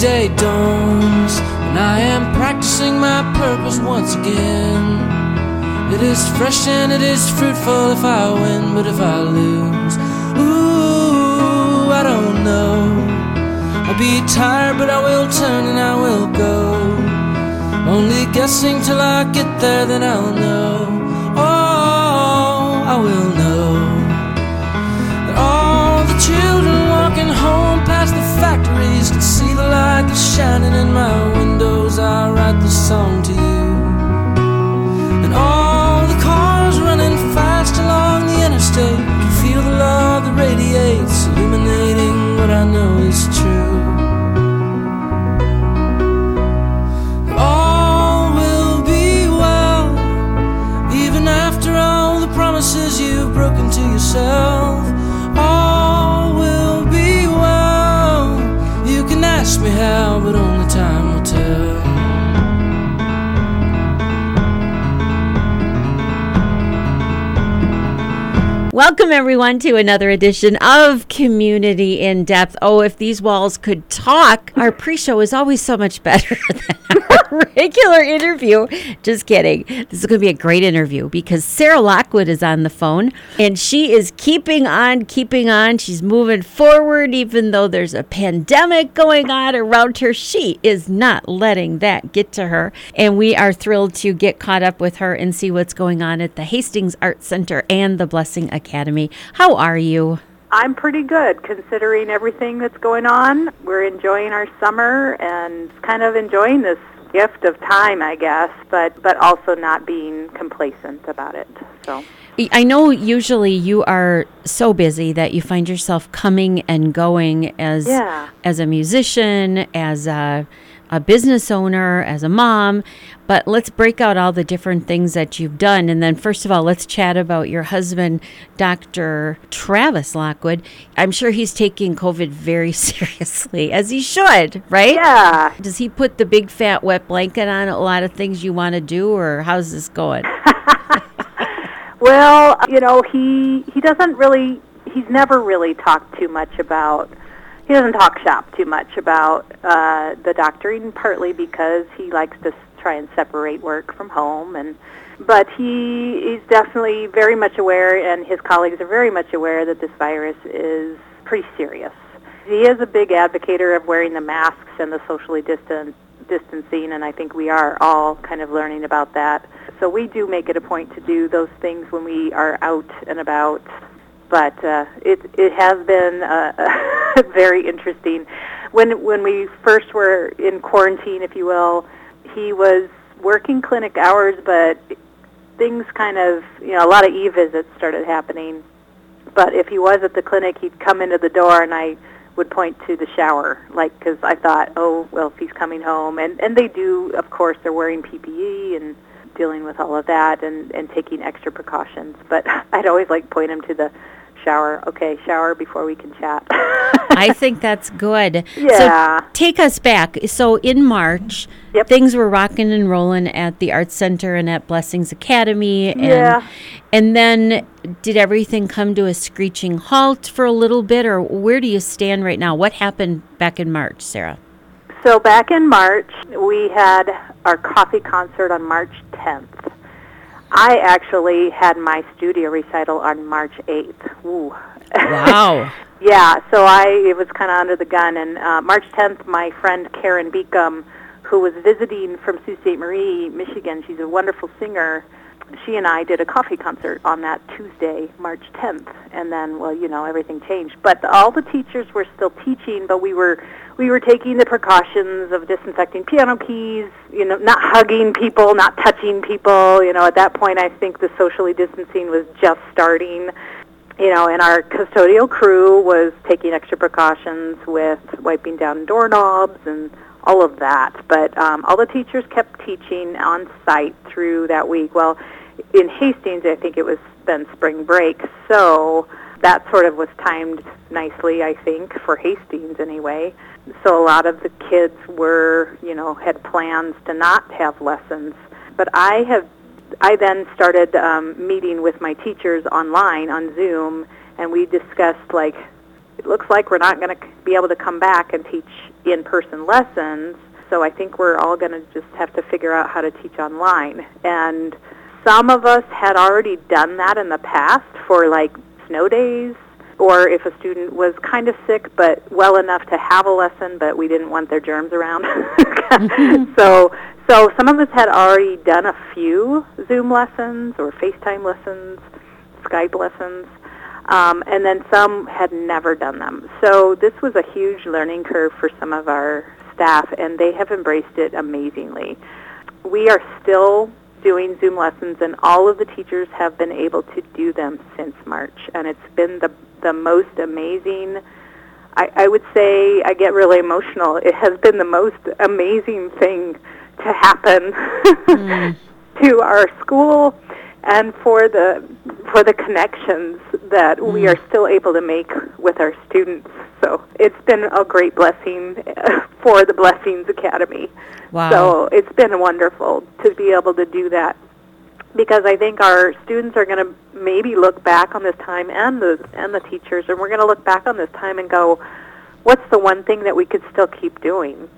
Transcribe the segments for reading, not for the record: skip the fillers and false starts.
day dawns, and I am practicing my purpose once again. It is fresh and it is fruitful if I win, but if I lose, ooh, I don't know. I'll be tired, but I will turn and I will go. Only guessing till I get there, then I'll know. Oh, I will know that all the children walking home past the factories can see the light that's shining in my windows. I write this song to you. And all the cars running fast along the interstate can feel the love that radiates, illuminating what I know is true. All will be well, even after all the promises you've broken to yourself. All will be well. You can ask me how, but only time will tell. Welcome, everyone, to another edition of Community in Depth. Oh, if these walls could talk, our pre-show is always so much better than our regular interview. Just kidding. This is going to be a great interview because Sarah Lockwood is on the phone, and she is keeping on. She's moving forward, even though there's a pandemic going on around her. She is not letting that get to her, and we are thrilled to get caught up with her and see what's going on at the Hastings Arts Center and the Blessing Academy. How are you? I'm pretty good considering everything that's going on. We're enjoying our summer and kind of enjoying this gift of time, I guess, but also not being complacent about it. So I know usually you are so busy that you find yourself coming and going as a musician, as a business owner, as a mom, but let's break out all the different things that you've done. And then first of all, let's chat about your husband, Dr. Travis Lockwood. I'm sure he's taking COVID very seriously, as he should, right? Yeah. Does he put the big fat wet blanket on a lot of things you want to do, or how's this going? Well, you know, he doesn't really, he's never really talked too much about, he doesn't talk shop too much about the doctoring, partly because he likes to try and separate work from home, but he's definitely very much aware, and his colleagues are very much aware that this virus is pretty serious. He is a big advocator of wearing the masks and the socially distancing, and I think we are all kind of learning about that. So we do make it a point to do those things when we are out and about. But it has been very interesting. When we first were in quarantine, if you will, he was working clinic hours, but things kind of, you know, a lot of e-visits started happening. But if he was at the clinic, he'd come into the door, and I would point to the shower, like, because I thought, oh, well, if he's coming home. And they do, of course, they're wearing PPE and dealing with all of that and taking extra precautions. But I'd always like point him to the shower. Okay, shower before we can chat. I think that's good. Yeah. So take us back. So in March, things were rocking and rolling at the Arts Center and at Blessings Academy. And then did everything come to a screeching halt for a little bit, or where do you stand right now? What happened back in March, Sarah? So back in March, we had our coffee concert on March 10th. I actually had my studio recital on March 8th. Ooh. Wow. Yeah, so it was kind of under the gun. And March 10th, my friend Karen Beacom, who was visiting from Sault Ste. Marie, Michigan, she's a wonderful singer, she and I did a coffee concert on that Tuesday, March 10th. And then, well, you know, everything changed. But all the teachers were still teaching, but we were taking the precautions of disinfecting piano keys, you know, not hugging people, not touching people. You know, at that point, I think the socially distancing was just starting. You know, and our custodial crew was taking extra precautions with wiping down doorknobs and all of that. But all the teachers kept teaching on site through that week. Well, in Hastings, I think it was then spring break, so that sort of was timed nicely, I think, for Hastings anyway. So a lot of the kids were, you know, had plans to not have lessons. But I then started meeting with my teachers online on Zoom, and we discussed, like, it looks like we're not going to be able to come back and teach in-person lessons, so I think we're all going to just have to figure out how to teach online. And some of us had already done that in the past for like snow days, or if a student was kind of sick but well enough to have a lesson, but we didn't want their germs around. So some of us had already done a few Zoom lessons or FaceTime lessons, Skype lessons, and then some had never done them. So this was a huge learning curve for some of our staff, and they have embraced it amazingly. We are still doing Zoom lessons, and all of the teachers have been able to do them since March, and it's been the most amazing. I would say I get really emotional. It has been the most amazing thing to happen to our school, and for the connections that we are still able to make with our students. So it's been a great blessing for the Blessings Academy. Wow. So it's been wonderful to be able to do that, because I think our students are going to maybe look back on this time, and the teachers, and we're going to look back on this time and go, what's the one thing that we could still keep doing?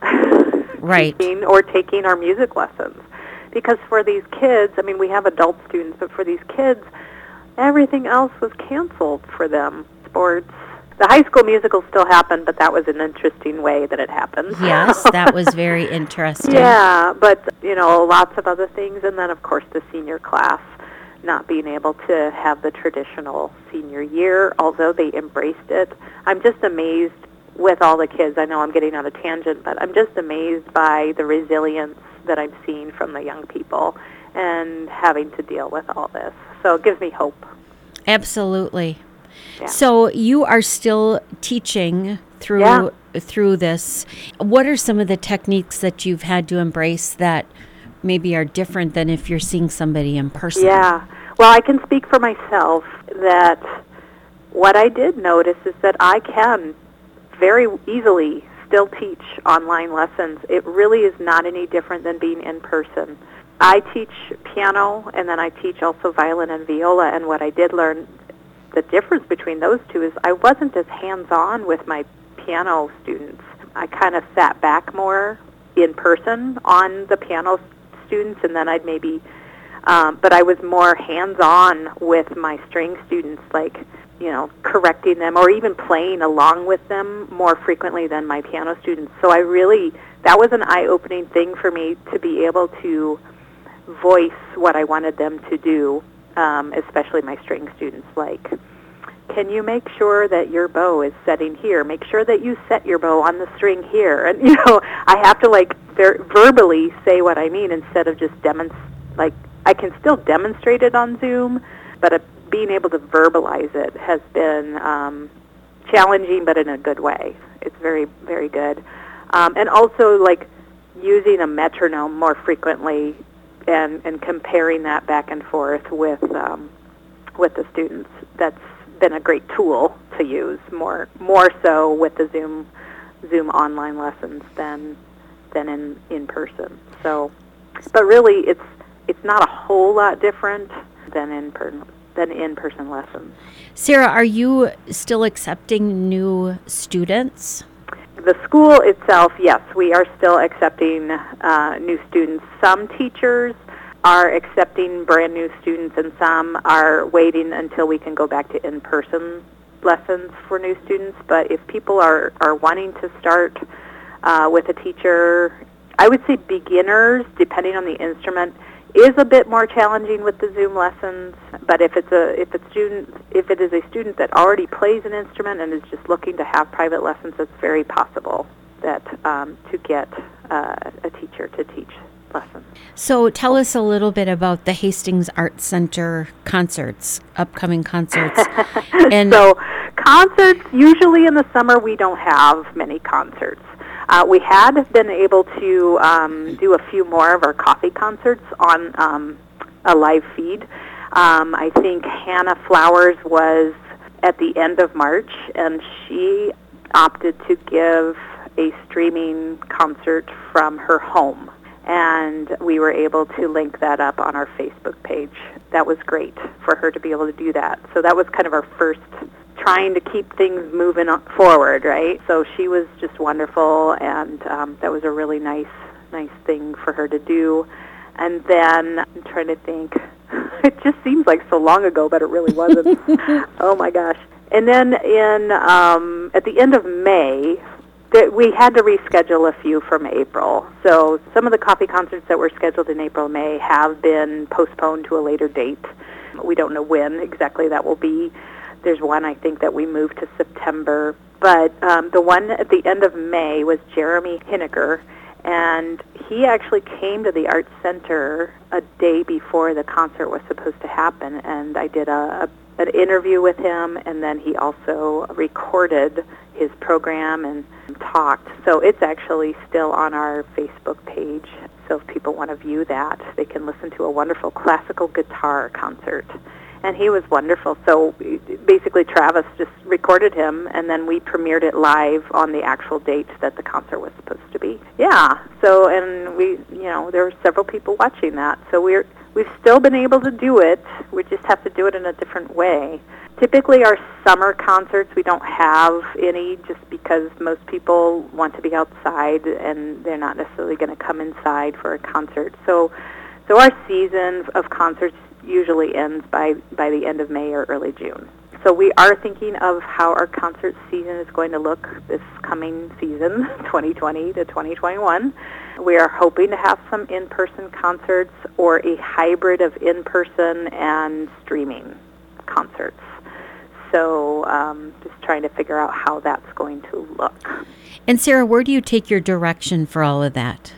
Right. Teaching or taking our music lessons. Because for these kids, I mean, we have adult students, but for these kids, everything else was canceled for them. Sports. The high school musical still happened, but that was an interesting way that it happened. Yes, that was very interesting. Yeah, but, lots of other things. And then, of course, the senior class not being able to have the traditional senior year, although they embraced it. I'm just amazed with all the kids. I know I'm getting on a tangent, but I'm just amazed by the resilience that I'm seeing from the young people and having to deal with all this. So it gives me hope. Absolutely. Yeah. So you are still teaching through this. What are some of the techniques that you've had to embrace that maybe are different than if you're seeing somebody in person? Yeah. Well, I can speak for myself that what I did notice is that I can very easily still teach online lessons. It really is not any different than being in person. I teach piano, and then I teach also violin and viola, and what I did learn, the difference between those two is I wasn't as hands-on with my piano students. I kind of sat back more in person on the piano students, and then I'd maybe, but I was more hands-on with my string students, like, correcting them or even playing along with them more frequently than my piano students. So that was an eye-opening thing for me to be able to voice what I wanted them to do, especially my string students, like, can you make sure that your bow is setting here? Make sure that you set your bow on the string here. And, I have to, verbally say what I mean instead of just I can still demonstrate it on Zoom, but being able to verbalize it has been challenging, but in a good way. It's very, very good. And also, using a metronome more frequently and comparing that back and forth with the students. That's been a great tool to use, more so with the Zoom online lessons than in person. So, but really, it's not a whole lot different than in-person lessons. Sarah, are you still accepting new students? The school itself, yes, we are still accepting new students. Some teachers are accepting brand new students, and some are waiting until we can go back to in-person lessons for new students. But if people are wanting to start with a teacher, I would say beginners, depending on the instrument, is a bit more challenging with the Zoom lessons. But if it is a student that already plays an instrument and is just looking to have private lessons, it's very possible that to get a teacher to teach lessons. So tell us a little bit about the Hastings Arts Center upcoming concerts. And so concerts, usually in the summer we don't have many concerts. We had been able to do a few more of our coffee concerts on a live feed. I think Hannah Flowers was at the end of March, and she opted to give a streaming concert from her home. And we were able to link that up on our Facebook page. That was great for her to be able to do that. So that was kind of our first trying to keep things moving forward, right? So she was just wonderful, and that was a really nice thing for her to do. And then I'm trying to think. It just seems like so long ago, but it really wasn't. Oh my gosh! And then at the end of May, we had to reschedule a few from April. So some of the coffee concerts that were scheduled in April, May have been postponed to a later date. We don't know when exactly that will be. There's one, I think, that we moved to September. But the one at the end of May was Jeremy Hineker, and he actually came to the Arts Center a day before the concert was supposed to happen, and I did an interview with him, and then he also recorded his program and talked. So it's actually still on our Facebook page. So if people want to view that, they can listen to a wonderful classical guitar concert. And he was wonderful. So basically Travis just recorded him, and then we premiered it live on the actual date that the concert was supposed to be. Yeah. So, and there were several people watching that. So we've still been able to do it. We just have to do it in a different way. Typically our summer concerts, we don't have any just because most people want to be outside and they're not necessarily going to come inside for a concert. So our season of concerts usually ends by the end of May or early June. So we are thinking of how our concert season is going to look this coming season, 2020 to 2021. We are hoping to have some in-person concerts or a hybrid of in-person and streaming concerts. So just trying to figure out how that's going to look. And Sarah, where do you take your direction for all of that?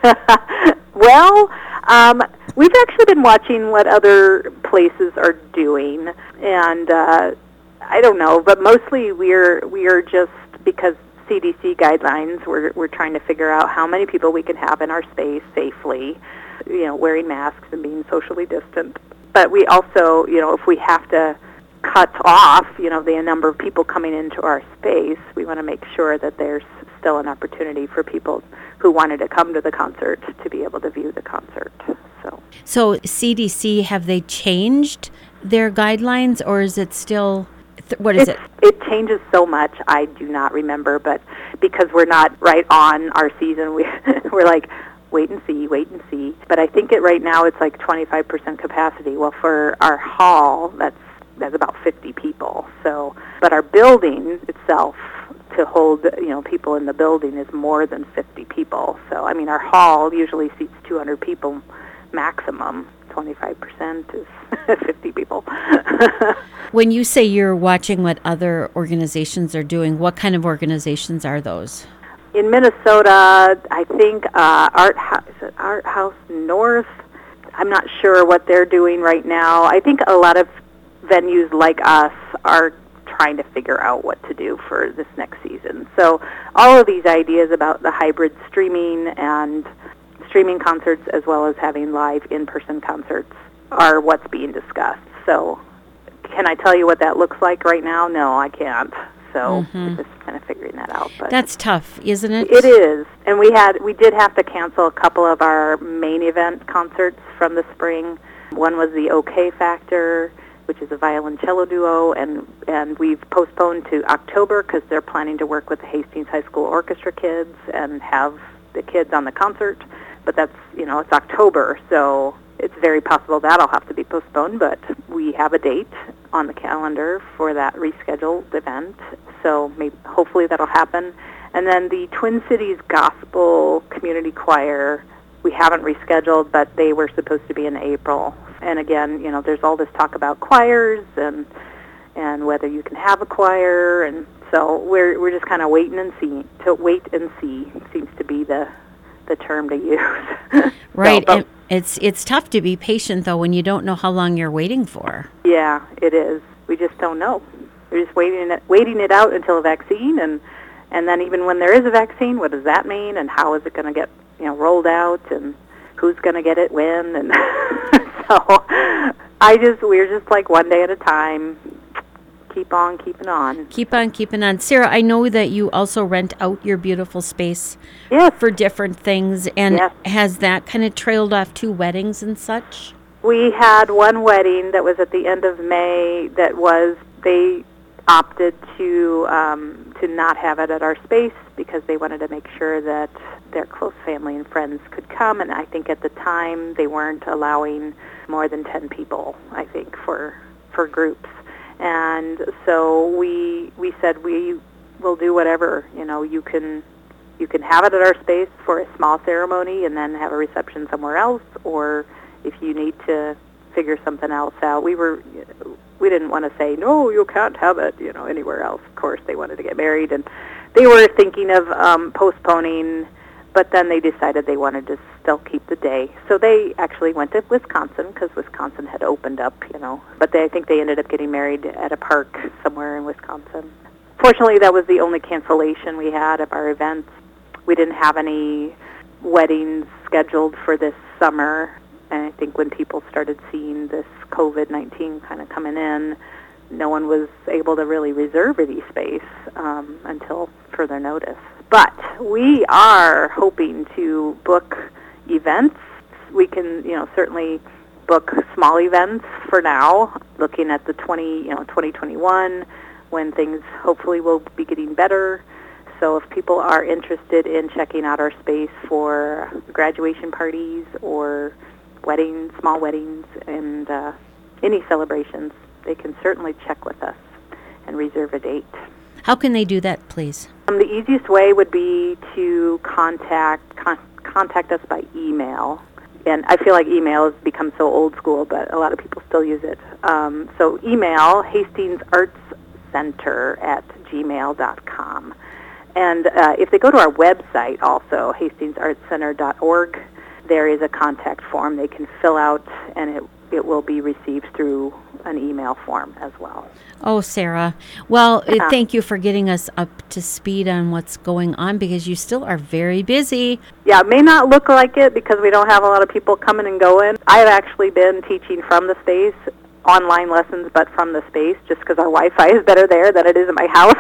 Well, we've actually been watching what other places are doing, and I don't know, but mostly we are just, because CDC guidelines, we're trying to figure out how many people we can have in our space safely, wearing masks and being socially distant. But we also, if we have to cut off, the number of people coming into our space, we want to make sure that there's still an opportunity for people who wanted to come to the concert to be able to view the concert. So CDC, have they changed their guidelines, or is it still, what is it? It changes so much, I do not remember, but because we're not right on our season, we're like, wait and see. But I think right now it's like 25% capacity. Well, for our hall, that's about 50 people. So, but our building itself, to hold people in the building, is more than 50 people. So I mean, our hall usually seats 200 people maximum. 25% is 50 people. When you say you're watching what other organizations are doing, what kind of organizations are those? In Minnesota, I think Art House North. I'm not sure what they're doing right now. I think a lot of venues like us are trying to figure out what to do for this next season. So all of these ideas about the hybrid streaming and streaming concerts, as well as having live in-person concerts, are what's being discussed. So can I tell you what that looks like right now? No, I can't. So we're just kind of figuring that out. But that's tough, isn't it? It is. And we did have to cancel a couple of our main event concerts from the spring. One was the OK Factor, which is a violoncello duo, and we've postponed to October because they're planning to work with the Hastings High School Orchestra kids and have the kids on the concert. But that's, it's October, so it's very possible that'll have to be postponed, but we have a date on the calendar for that rescheduled event, so hopefully that'll happen. And then the Twin Cities Gospel Community Choir, we haven't rescheduled, but they were supposed to be in April. And again, there's all this talk about choirs and whether you can have a choir, and so we're just kind of wait and see. Seems to be the term to use. Right. So, it's tough to be patient, though, when you don't know how long you're waiting for. Yeah, it is. We just don't know. We're just waiting it out until a vaccine, and then even when there is a vaccine, what does that mean, and how is it going to get rolled out, and who's going to get it when, and so we're just like one day at a time. Keep on keeping on. Keep on keeping on. Sarah, I know that you also rent out your beautiful space for different things, and has that kind of trailed off to weddings and such? We had one wedding that was at the end of May that was, opted to not have it at our space because they wanted to make sure that their close family and friends could come. And I think at the time they weren't allowing more than 10 people, I think, for groups. And so we said we will do whatever. You can have it at our space for a small ceremony and then have a reception somewhere else, or if you need to figure something else out. We didn't want to say, no, you can't have it, anywhere else. Of course, they wanted to get married, and they were thinking of postponing, but then they decided they wanted to still keep the day. So they actually went to Wisconsin because Wisconsin had opened up, But I think they ended up getting married at a park somewhere in Wisconsin. Fortunately, that was the only cancellation we had of our events. We didn't have any weddings scheduled for this summer. And I think when people started seeing this COVID-19 kind of coming in, no one was able to really reserve any space until further notice. But we are hoping to book events. We can, certainly book small events for now, looking at the 2021, when things hopefully will be getting better. So if people are interested in checking out our space for graduation parties or weddings, small weddings, and any celebrations, they can certainly check with us and reserve a date. How can they do that, please? The easiest way would be to contact us by email. And I feel like email has become so old school, but a lot of people still use it. So email hastingsartscenter@gmail.com. And if they go to our website also, hastingsartscenter.org, there is a contact form they can fill out, and it will be received through an email form as well. Oh, Sarah. Well, thank you for getting us up to speed on what's going on, because you still are very busy. Yeah, it may not look like it because we don't have a lot of people coming and going. I have actually been teaching from the space, online lessons, but from the space, just because our Wi-Fi is better there than it is at my house.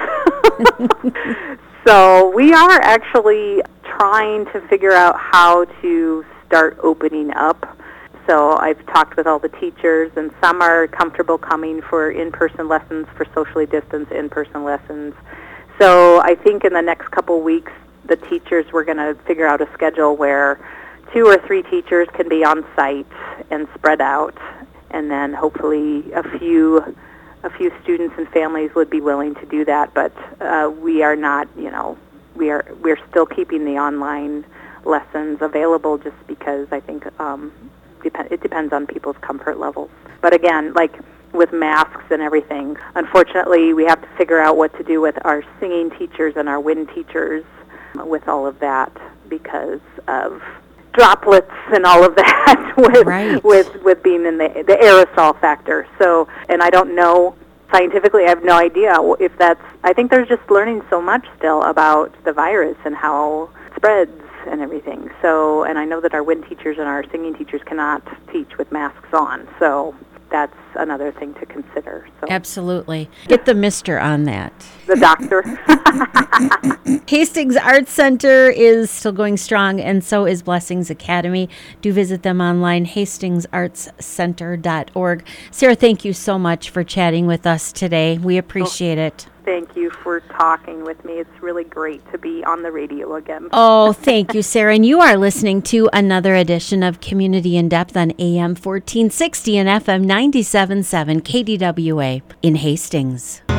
So we are actually trying to figure out how to start opening up. So I've talked with all the teachers, and some are comfortable coming for in-person lessons, for socially distanced in-person lessons. So I think in the next couple weeks, the teachers, we're going to figure out a schedule where 2 or 3 teachers can be on site and spread out, and then hopefully a few students and families would be willing to do that. But we are not, we're still keeping the online lessons available, just because I think it depends on people's comfort levels. But again, like with masks and everything, unfortunately, we have to figure out what to do with our singing teachers and our wind teachers with all of that, because of droplets and all of that with being in the aerosol factor. So, and I don't know, scientifically, I have no idea if that's, I think there's just learning so much still about the virus and how it spreads and everything. So, and I know that our wind teachers and our singing teachers cannot teach with masks on. So that's another thing to consider. So. Absolutely. Get the mister on that. The doctor. Hastings Arts Center is still going strong, and so is Blessings Academy. Do visit them online, hastingsartscenter.org. Sarah, thank you so much for chatting with us today. We appreciate it. Thank you for talking with me. It's really great to be on the radio again. Oh, thank you, Sarah. And you are listening to another edition of Community in Depth on AM 1460 and FM 97.7 KDWA in Hastings.